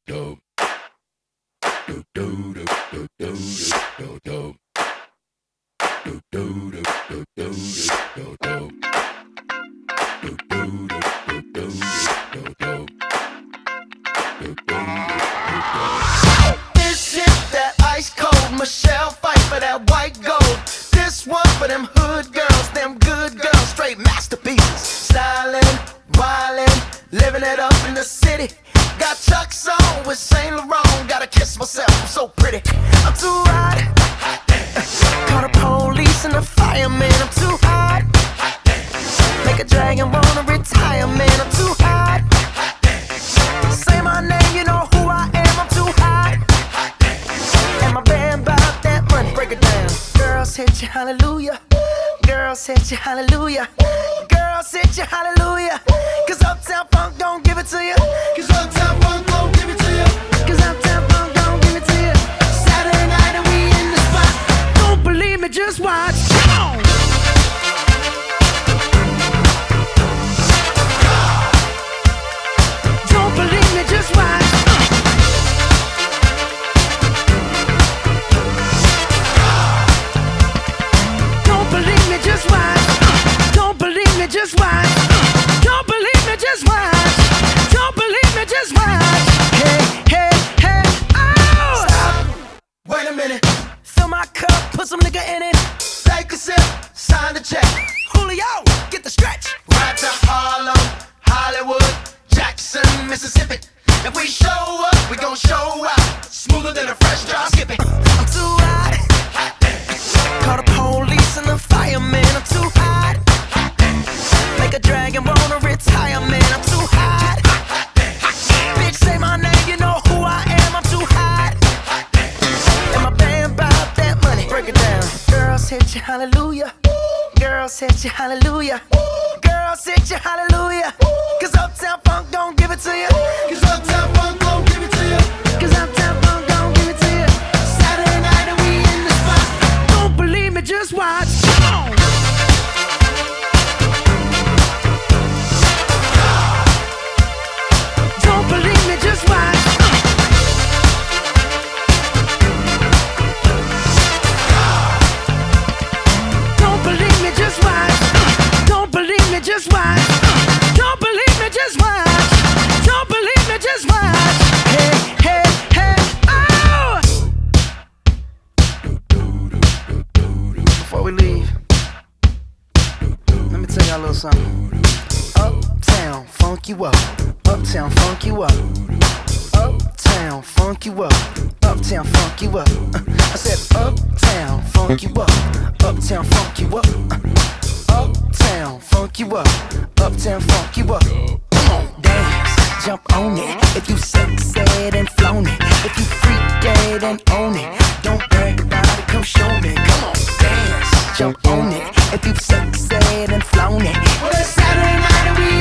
do do do do do do do do do do do do do do do. This hit that ice cold Michelle fight for that white gold. This one for them hood girls, them good girls, straight masterpieces. Stylin', wildin', living it up in the city. Got Chuck's on with Saint Laurent. Gotta kiss myself, I'm so pretty. I'm too hot. Call the police and the fireman. I'm too hot. Make a dragon wanna retire, man. I'm too hot. Say my name, you know who I am. I'm too hot. And my band bout that money. Break it down. Girls hit you, hallelujah. Girls hit you, hallelujah. Girls hit you, hallelujah. Cause Uptown Funk don't give it to you. Cause Uptown Funk don't give it to you. Cause Uptown Funk don't give it to you. Saturday night and we in the spot. Don't believe me, just watch. Come on. Don't believe me, just watch. Don't believe me, just watch. Don't believe me, just watch. Don't believe me, just watch. Don't believe me, just watch. Hey, hey, hey, oh! Stop. Wait a minute. Fill my cup, put some nigga in it. Take a sip, sign the check. Julio, get the stretch. Right to Harlem, Hollywood, Jackson, Mississippi. If we show up, we gon' show out. Smoother than a fresh drop. Skip it. I'm too hot. Call the police and the fireman. I'm too hot. Make a dragon wanna retire, man. I'm too hot. Bitch, say my name, you know who I am. I'm too hot. And my band bout that money. Break it down. Girls hit you, hallelujah. Girls hit you, hallelujah. Girls hit you, hallelujah. Cause Uptown Funk don't give it to you. Cause Uptown Funk don't give it to you. Cause Uptown Funk don't give it to you. Saturday night and we in the spot. Don't believe me, just watch. Come on. Don't believe me, just watch. Don't believe me, just watch. Don't believe me, just watch. Don't believe me, just watch. Don't believe me, just watch. Hey, hey, hey, oh! Before we leave, let me tell y'all a little something. Uptown, funk you up. Uptown, funk you up. Uptown, funk you up. Uptown, funk you up. I said uptown, funk you up. Uptown, funk you up. Uptown, funk you up. Uptown, funk you up. Come on, dance, jump on it. If you sexed and flown it. If you freak dead and own it. Don't brag about it, come show me. Come on, dance, jump on it. If you sexed and flown it. Well, it's Saturday night and we